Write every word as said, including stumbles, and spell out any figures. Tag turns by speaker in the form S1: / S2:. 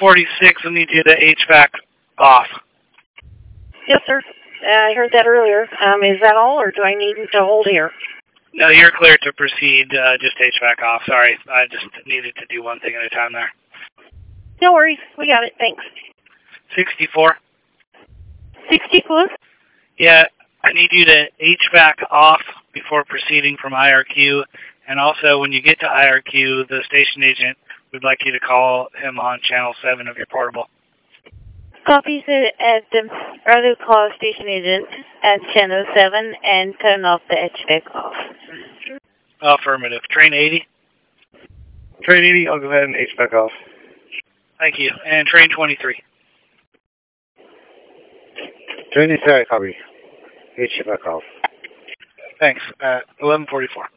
S1: forty-six, I need you to H V A C off.
S2: Yes, sir. Uh, I heard that earlier. Um, is that all, or do I need to hold here?
S1: No, you're clear to proceed. Uh, just H V A C off. Sorry, I just needed to do one thing at a time there.
S2: No worries. We got it. Thanks.
S1: sixty-four.
S2: sixty-four?
S1: Yeah, I need you to H V A C off before proceeding from I R Q. And also, when you get to I R Q, the station agent would like you to call him on channel seven of your portable.
S2: Copies it at the radio call station agent at channel seven and turn off the H V A C off.
S1: Affirmative. Train eighty?
S3: Train eighty, I'll go ahead and H V A C off.
S1: Thank you. And train twenty-three?
S3: Train eighty, copy. H V A C off.
S1: Thanks. Uh, eleven forty-four.